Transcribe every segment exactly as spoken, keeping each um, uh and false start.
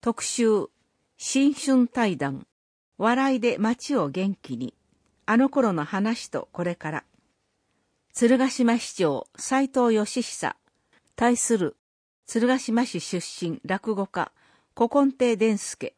特集、新春対談、笑いで街を元気に、あの頃の話とこれから。鶴ヶ島市長、斉藤義久、対する、鶴ヶ島市出身落語家、古今亭伝助。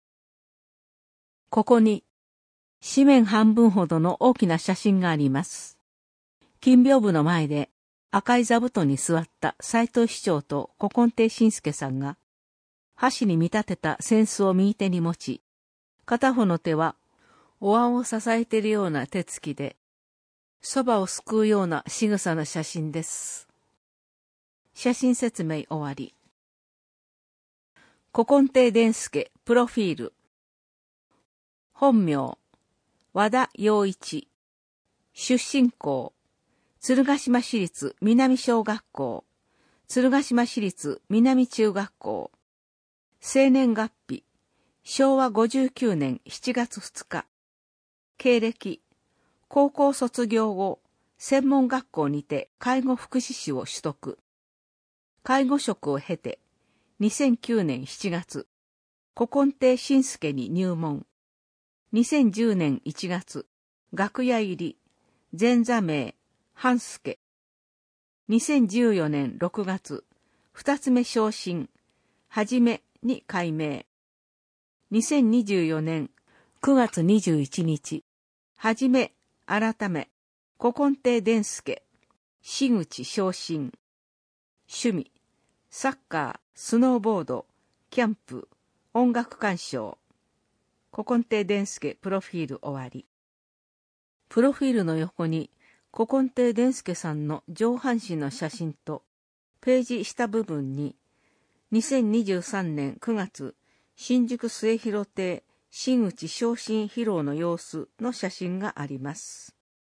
ここに、紙面半分ほどの大きな写真があります。金屏風の前で赤い座布団に座った斉藤市長と古今亭新助さんが、箸に見立てた扇子を右手に持ち、片方の手はお椀を支えているような手つきで、そばをすくうような仕草の写真です。写真説明終わり。古今亭伝助プロフィール。本名、和田洋一。出身校、鶴ヶ島市立南小学校、鶴ヶ島市立南中学校。生年月日、しょうわごじゅうきゅうねんしちがつふつか。経歴、高校卒業後、専門学校にて介護福祉士を取得。介護職を経て、にせんきゅうねんしちがつ、古今亭新助に入門。にせんじゅうねんいちがつ、楽屋入り、前座名、半助。にせんじゅうよねんろくがつ、二つ目昇進、はじめに改名。にせんにじゅうよねんくがつにじゅういちにち、はじめ、改め、古今亭伝助、真打昇進。趣味、サッカー、スノーボード、キャンプ、音楽鑑賞。古今亭伝助プロフィール終わり。プロフィールの横に、古今亭伝助さんの上半身の写真と、ページ下部分に、にせんにじゅうさんねんくがつ、新宿末広亭真打昇進披露の様子の写真があります。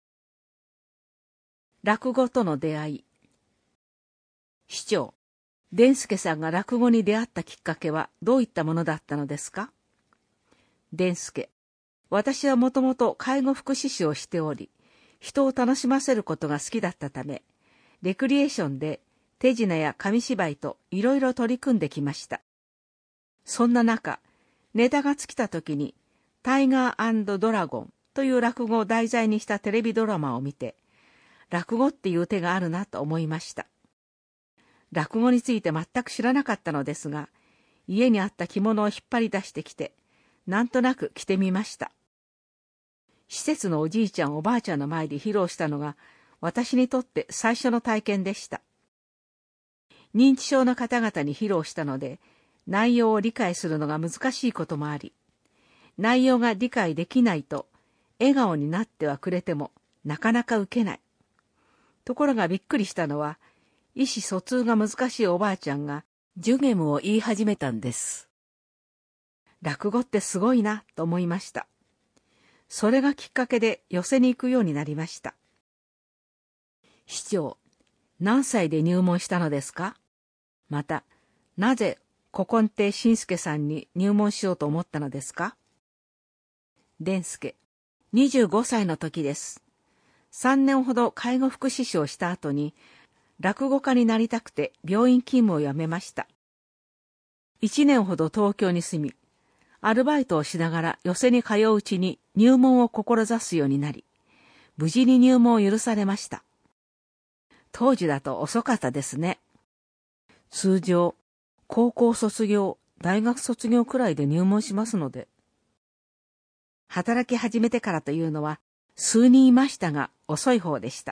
落語との出会い。市長、伝助さんが落語に出会ったきっかけはどういったものだったのですか？伝助、私はもともと介護福祉士をしており、人を楽しませることが好きだったため、レクリエーションで手品や紙芝居といろいろ取り組んできました。そんな中、ネタが尽きた時に、タイガー&ドラゴンという落語を題材にしたテレビドラマを見て、落語っていう手があるなと思いました。落語について全く知らなかったのですが、家にあった着物を引っ張り出してきて、なんとなく着てみました。施設のおじいちゃんおばあちゃんの前で披露したのが、私にとって最初の体験でした。認知症の方々に披露したので、内容を理解するのが難しいこともあり、内容が理解できないと、笑顔になってはくれても、なかなか受けない。ところがびっくりしたのは、意思疎通が難しいおばあちゃんが、ジュゲムを言い始めたんです。落語ってすごいなと思いました。それがきっかけで寄席に行くようになりました。市長、何歳で入門したのですか？また、なぜ古今亭新助さんに入門しようと思ったのですか？伝助、にじゅうごさいの時です。さんねんほど介護福祉士をした後に、落語家になりたくて病院勤務を辞めました。いちねんほど東京に住み、アルバイトをしながら寄席に通ううちに入門を志すようになり、無事に入門を許されました。当時だと遅かったですね。通常、高校卒業、大学卒業くらいで入門しますので。働き始めてからというのは数人いましたが遅い方でした。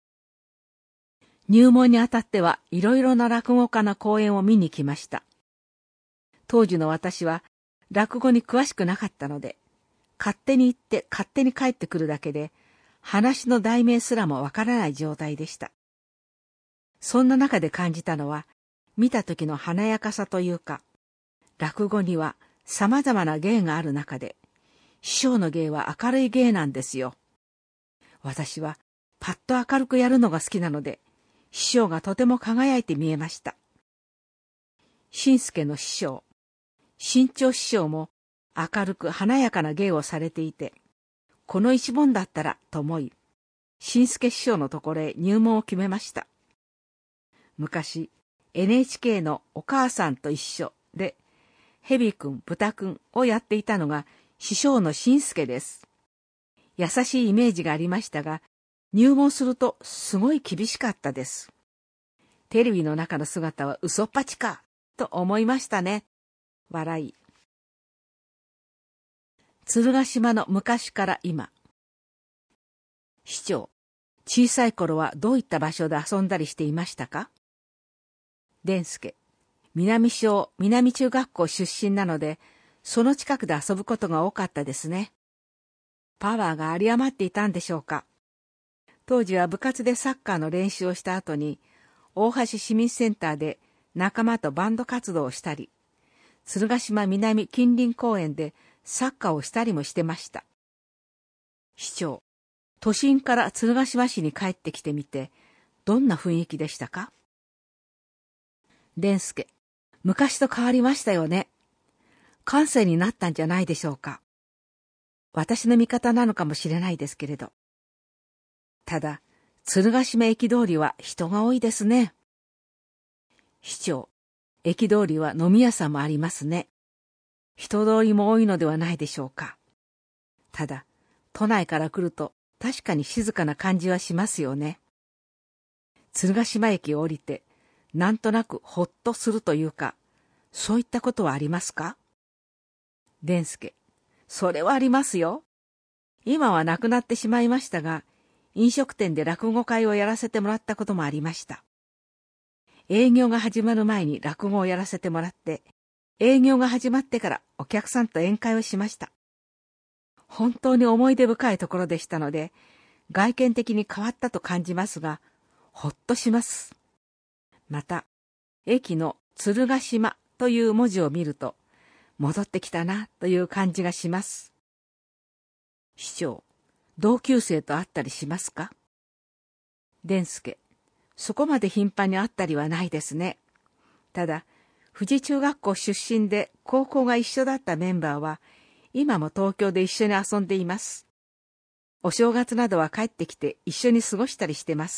入門にあたってはいろいろな落語家の講演を見に来ました。当時の私は落語に詳しくなかったので、勝手に行って勝手に帰ってくるだけで、話の題名すらもわからない状態でした。そんな中で感じたのは、見た時の華やかさというか、落語には様々な芸がある中で、師匠の芸は明るい芸なんですよ。私はパッと明るくやるのが好きなので、師匠がとても輝いて見えました。新助の師匠、新潮師匠も明るく華やかな芸をされていて、この一門だったらと思い、新助師匠のところへ入門を決めました。昔、エヌエイチケー のお母さんと一緒で、 蛇くん、豚くんをやっていたのが師匠の新助です。優しいイメージがありましたが、入門するとすごい厳しかったです。テレビの中の姿は嘘っぱちか、と思いましたね。笑い。鶴ヶ島の昔から今。師長、小さい頃はどういった場所で遊んだりしていましたか？伝助、南小南中学校出身なので、その近くで遊ぶことが多かったですね。パワーが有り余っていたんでしょうか。当時は部活でサッカーの練習をした後に、大橋市民センターで仲間とバンド活動をしたり、鶴ヶ島南近隣公園でサッカーをしたりもしてました。市長、都心から鶴ヶ島市に帰ってきてみて、どんな雰囲気でしたか？伝助、昔と変わりましたよね。閑静になったんじゃないでしょうか。私の見方なのかもしれないですけれど。ただ、鶴ヶ島駅通りは人が多いですね。市長、駅通りは飲み屋さんもありますね。人通りも多いのではないでしょうか。ただ、都内から来ると確かに静かな感じはしますよね。鶴ヶ島駅を降りて、なんとなくほっとするというか、そういったことはありますか？伝助、それはありますよ。今はなくなってしまいましたが、飲食店で落語会をやらせてもらったこともありました。営業が始まる前に落語をやらせてもらって、営業が始まってからお客さんと宴会をしました。本当に思い出深いところでしたので、外見的に変わったと感じますが、ほっとします。また、駅の鶴ヶ島という文字を見ると、戻ってきたなという感じがします。市長、同級生と会ったりしますか？伝助、そこまで頻繁に会ったりはないですね。ただ、富士中学校出身で高校が一緒だったメンバーは、今も東京で一緒に遊んでいます。お正月などは帰ってきて一緒に過ごしたりしてます。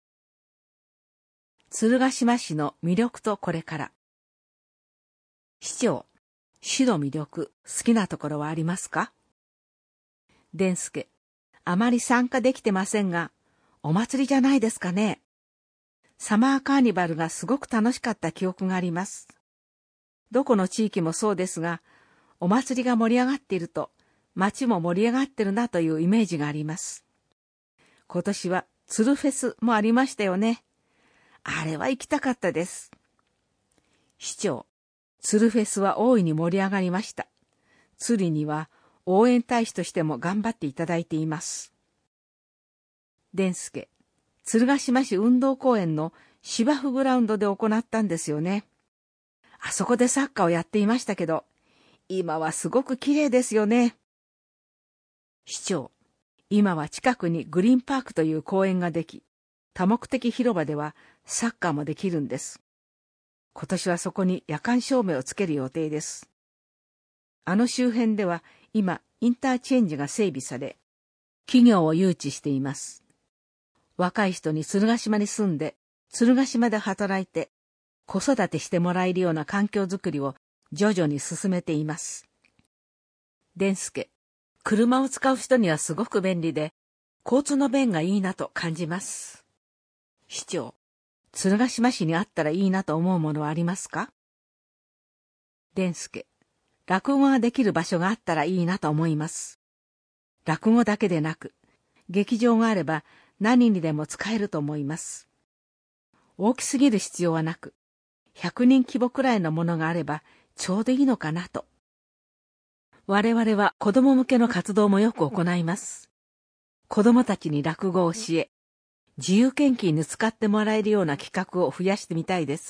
鶴ヶ島市の魅力とこれから。市長、市の魅力、好きなところはありますか？伝助、あまり参加できてませんが、お祭りじゃないですかね。サマーカーニバルがすごく楽しかった記憶があります。どこの地域もそうですが、お祭りが盛り上がっていると、街も盛り上がってるなというイメージがあります。今年は鶴フェスもありましたよね。あれは行きたかったです。市長、鶴フェスは大いに盛り上がりました。鶴には応援大使としても頑張っていただいています。伝助、鶴ヶ島市運動公園の芝生グラウンドで行ったんですよね。あそこでサッカーをやっていましたけど、今はすごく綺麗ですよね。市長、今は近くにグリーンパークという公園ができ、多目的広場ではサッカーもできるんです。今年はそこに夜間照明をつける予定です。あの周辺では今インターチェンジが整備され、企業を誘致しています。若い人に鶴ヶ島に住んで、鶴ヶ島で働いて、子育てしてもらえるような環境づくりを徐々に進めています。伝助、車を使う人にはすごく便利で、交通の便がいいなと感じます。市長、鶴ヶ島市にあったらいいなと思うものはありますか？伝助、落語ができる場所があったらいいなと思います。落語だけでなく、劇場があれば何にでも使えると思います。大きすぎる必要はなく、ひゃくにん規模くらいのものがあればちょうどいいのかなと。我々は子供向けの活動もよく行います。子供たちに落語を教え、自由研究に使ってもらえるような企画を増やしてみたいです。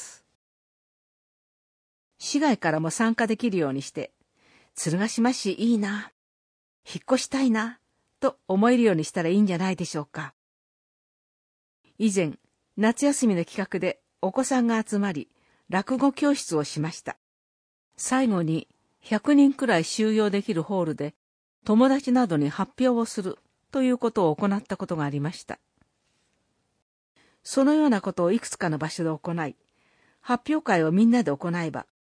市外からも参加できるようにして、鶴ヶ島市いいな、引っ越したいな、と思えるようにしたらいいんじゃないでしょうか。以前、夏休みの企画でお子さんが集まり、落語教室をしました。最後にひゃくにんくらい収容できるホールで、友達などに発表をするということを行ったことがありました。そのようなことをいくつかの場所で行い、発表会をみんなで行えば、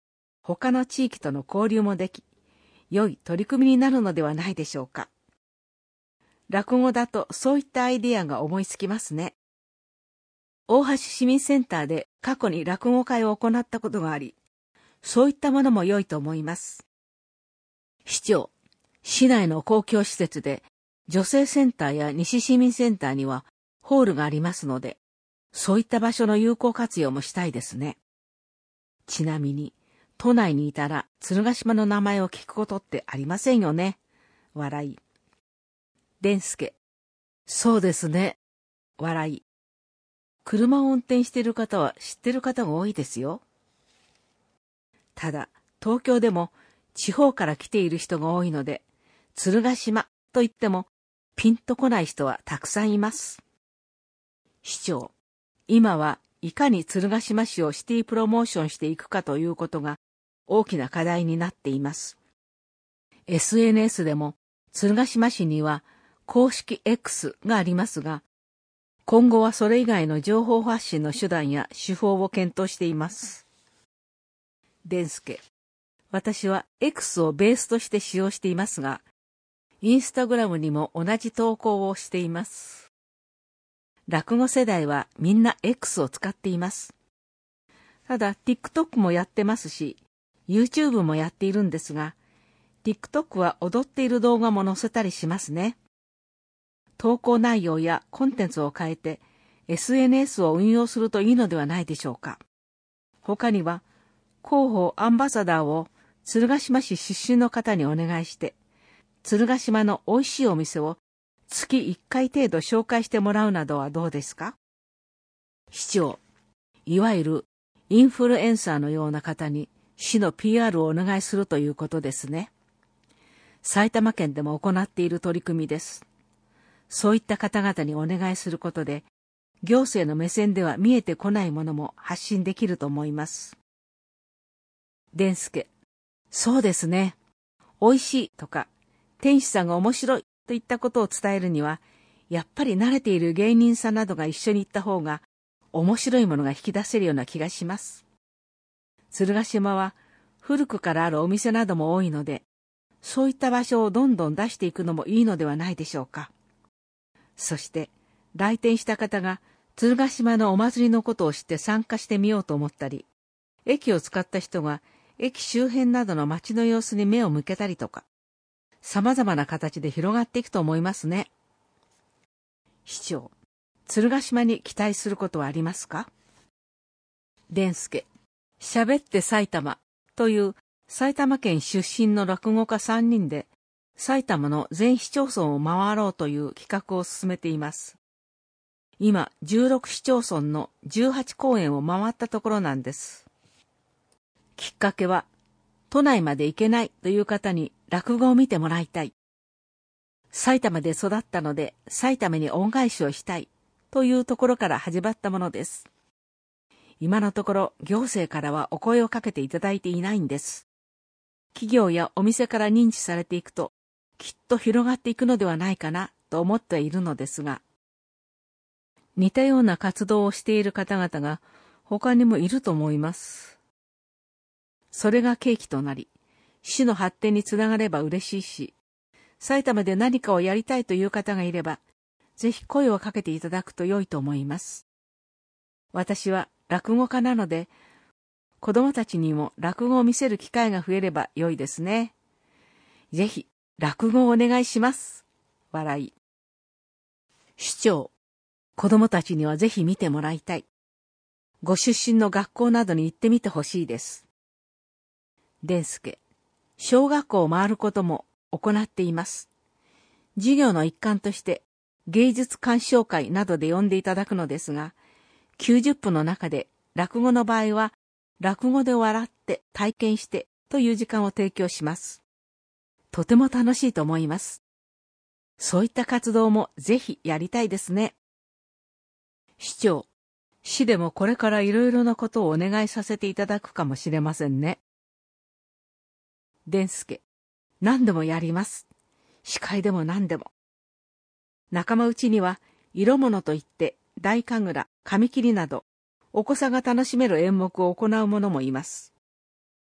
他の地域との交流もでき、良い取り組みになるのではないでしょうか。落語だとそういったアイデアが思いつきますね。大橋市民センターで過去に落語会を行ったことがあり、そういったものも良いと思います。市長、市内の公共施設で女性センターや西市民センターにはホールがありますので、そういった場所の有効活用もしたいですね。ちなみに、都内にいたら鶴ヶ島の名前を聞くことってありませんよね。笑い。伝助。そうですね。笑い。車を運転している方は知ってる方が多いですよ。ただ、東京でも地方から来ている人が多いので、鶴ヶ島と言ってもピンとこない人はたくさんいます。市長、今はいかに鶴ヶ島市をシティプロモーションしていくかということが大きな課題になっています。エスエヌエス でも鶴ヶ島市には公式 X がありますが、今後はそれ以外の情報発信の手段や手法を検討しています。伝助、私は X をベースとして使用していますが、インスタグラムにも同じ投稿をしています。落語世代はみんな X を使っています。ただ TikTok もやってますし、YouTube もやっているんですが、TikTok は踊っている動画も載せたりしますね。投稿内容やコンテンツを変えて エスエヌエス を運用するといいのではないでしょうか。他には広報アンバサダーを鶴ヶ島市出身の方にお願いして、鶴ヶ島の美味しいお店を月いっかい程度紹介してもらうなどはどうですか。市長、いわゆるインフルエンサーのような方に市の ピーアール をお願いするということですね。埼玉県でも行っている取り組みです。そういった方々にお願いすることで、行政の目線では見えてこないものも発信できると思います。伝助、そうですね。美味しいとか、店主さんが面白いといったことを伝えるには、やっぱり慣れている芸人さんなどが一緒に行った方が、面白いものが引き出せるような気がします。鶴ヶ島は古くからあるお店なども多いので、そういった場所をどんどん出していくのもいいのではないでしょうか。そして、来店した方が鶴ヶ島のお祭りのことを知って参加してみようと思ったり、駅を使った人が駅周辺などの街の様子に目を向けたりとか、様々な形で広がっていくと思いますね。市長、鶴ヶ島に期待することはありますか。伝助、喋って埼玉という埼玉県出身の落語家さんにんで埼玉の全市町村を回ろうという企画を進めています。今、じゅうろく市町村のじゅうはち公演を回ったところなんです。きっかけは、都内まで行けないという方に落語を見てもらいたい。埼玉で育ったので埼玉に恩返しをしたいというところから始まったものです。今のところ行政からはお声をかけていただいていないんです。企業やお店から認知されていくと、きっと広がっていくのではないかなと思っているのですが、似たような活動をしている方々が他にもいると思います。それが契機となり、市の発展につながれば嬉しいし、埼玉で何かをやりたいという方がいれば、ぜひ声をかけていただくと良いと思います。私は落語家なので、子供たちにも落語を見せる機会が増えれば良いですね。ぜひ、落語をお願いします。笑い。市長、子供たちにはぜひ見てもらいたい。ご出身の学校などに行ってみてほしいです。伝助、小学校を回ることも行っています。授業の一環として芸術鑑賞会などで呼んでいただくのですが、きゅうじゅっぷんの中で落語の場合は落語で笑って体験してという時間を提供します。とても楽しいと思います。そういった活動もぜひやりたいですね。市長、市でもこれからいろいろなことをお願いさせていただくかもしれませんね。伝助、何でもやります。司会でも何でも。仲間内には色物といって大神楽、紙切りなどお子さんが楽しめる演目を行う者もいます。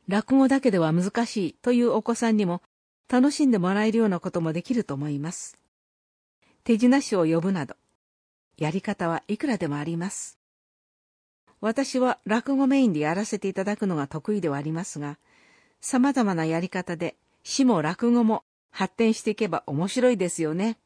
落語だけでは難しいというお子さんにも楽しんでもらえるようなこともできると思います。手品師を呼ぶなど、やり方はいくらでもあります。私は落語メインでやらせていただくのが得意ではありますが、様々なやり方で詩も落語も発展していけば面白いですよね。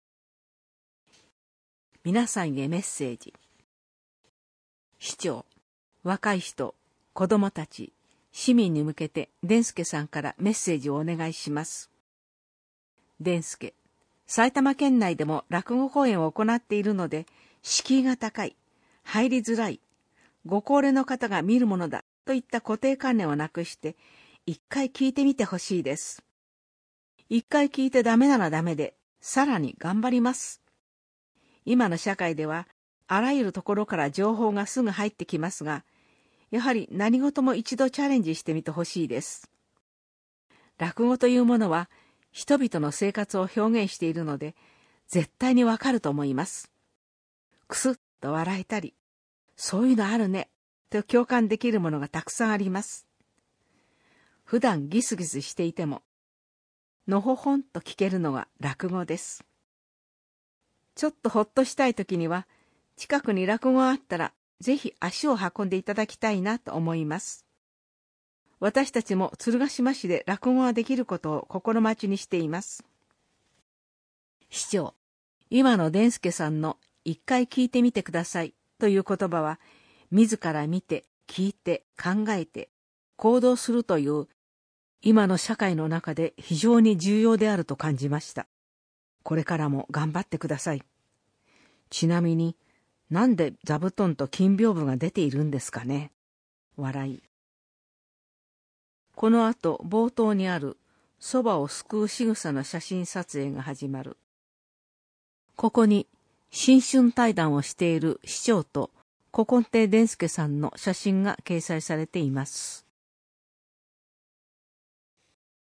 皆さんへメッセージ。市長、若い人、子供たち、市民に向けて伝助さんからメッセージをお願いします。伝助、埼玉県内でも落語公演を行っているので、敷居が高い、入りづらい、ご高齢の方が見るものだといった固定観念をなくして、一回聞いてみてほしいです。一回聞いてダメならダメで、さらに頑張ります。今の社会では、あらゆるところから情報がすぐ入ってきますが、やはり何事も一度チャレンジしてみてほしいです。落語というものは、人々の生活を表現しているので、絶対にわかると思います。くすっと笑えたり、そういうのあるね、と共感できるものがたくさんあります。普段ギスギスしていても、のほほんと聞けるのが落語です。ちょっとほっとしたいときには、近くに落語があったら、ぜひ足を運んでいただきたいなと思います。私たちも鶴ヶ島市で落語ができることを心待ちにしています。市長、今の伝助さんの一回聞いてみてくださいという言葉は、自ら見て、聞いて、考えて、行動するという、今の社会の中で非常に重要であると感じました。これからも頑張ってください。ちなみに、なんで座布団と金屏風が出ているんですかね。笑い。この後、冒頭にある、そばをすくう仕草の写真撮影が始まる。ここに、新春対談をしている市長と古今亭伝助さんの写真が掲載されています。